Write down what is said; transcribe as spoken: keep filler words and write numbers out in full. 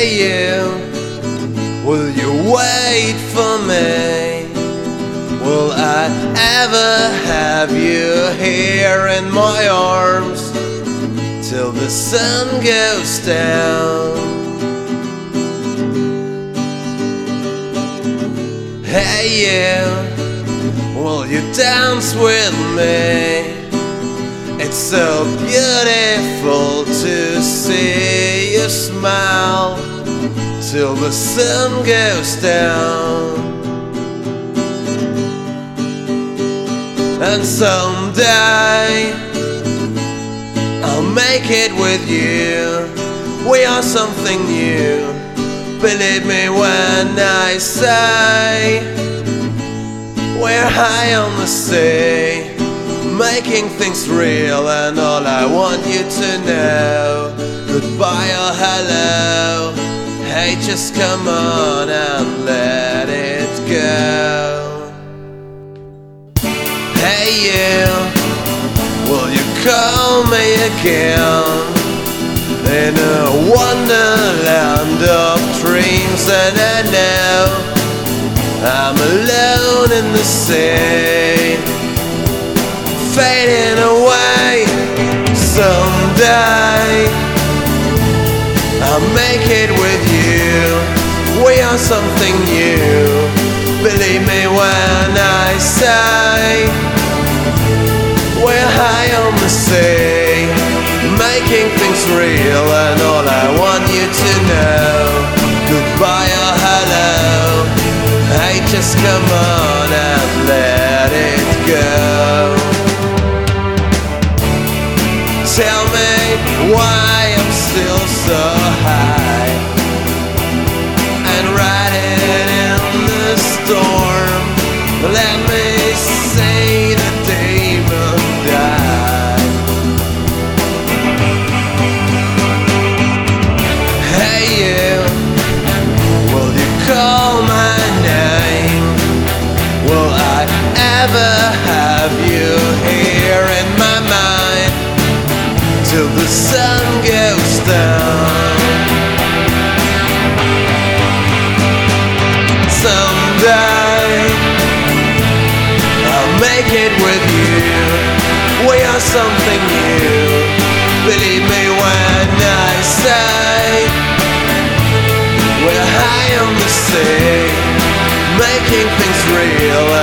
Hey you, will you wait for me? Will I ever have you here in my arms till the sun goes down? Hey you, will you dance with me? It's so beautiful to see you smile till the sun goes down. And someday I'll make it with you. We are something new. Believe me when I say we're high on the sea, making things real, and all I want you to know, goodbye or hello. Hey, just come on and let it go. Hey you, will you call me again? In a wonderland of dreams, and I know I'm alone in the sea, fading away. Someday I'll make it with you. We are something new. Believe me when I say we're high on the sea, making things real, and all I want you to know, goodbye or hello. Hey, just come on and let it go. Tell me why I'm still so high and riding in the storm. Let me see the demon die. Hey you, will you call my name? Will I ever have you here in my mind till the sun goes down? Someday I'll make it with you. We are something new. Believe me when I say we're high on the sea, making things real,